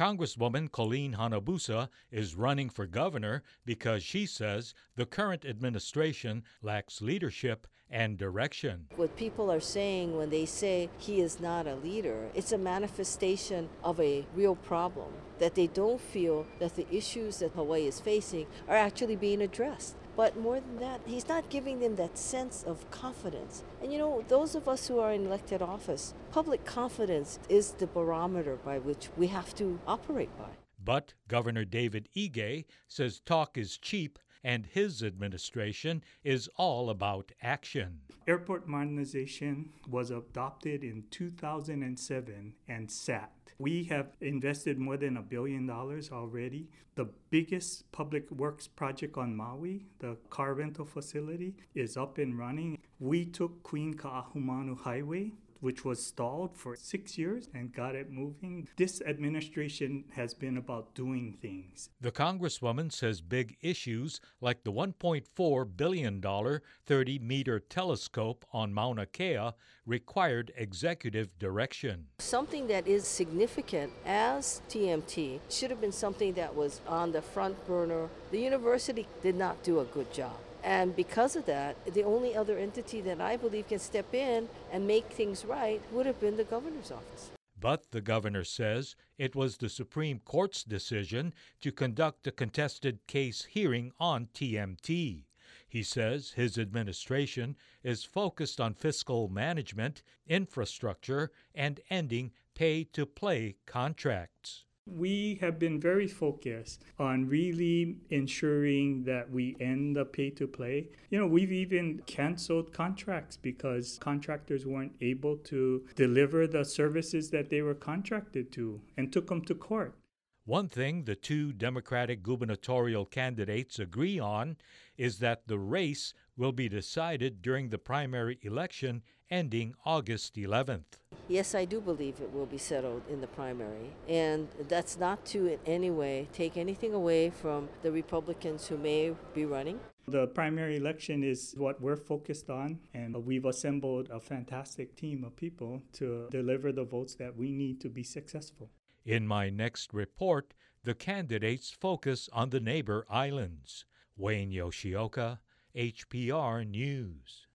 Congresswoman Colleen Hanabusa is running for governor because she says the current administration lacks leadership and direction. What people are saying when they say he is not a leader, it's a manifestation of a real problem, that they don't feel that the issues that Hawaii is facing are actually being addressed. But more than that, he's not giving them that sense of confidence. And those of us who are in elected office, public confidence is the barometer by which we have to operate by. But Governor David Ige says talk is cheap and his administration is all about action. Airport modernization was adopted in 2007 and sat. We have invested more than $1 billion already. The biggest public works project on Maui, the car rental facility, is up and running. We took Queen Ka'ahumanu Highway, which was stalled for 6 years, and got it moving. This administration has been about doing things. The Congresswoman says big issues like the $1.4 billion 30-meter telescope on Mauna Kea required executive direction. Something that is significant as TMT should have been something that was on the front burner. The university did not do a good job. And because of that, the only other entity that I believe can step in and make things right would have been the governor's office. But the governor says it was the Supreme Court's decision to conduct a contested case hearing on TMT. He says his administration is focused on fiscal management, infrastructure, and ending pay-to-play contracts. We have been very focused on really ensuring that we end the pay-to-play. We've even canceled contracts because contractors weren't able to deliver the services that they were contracted to and took them to court. One thing the two Democratic gubernatorial candidates agree on is that the race will be decided during the primary election ending August 11th. Yes, I do believe it will be settled in the primary. And that's not to in any way take anything away from the Republicans who may be running. The primary election is what we're focused on, and we've assembled a fantastic team of people to deliver the votes that we need to be successful. In my next report, the candidates focus on the neighbor islands. Wayne Yoshioka, HPR News.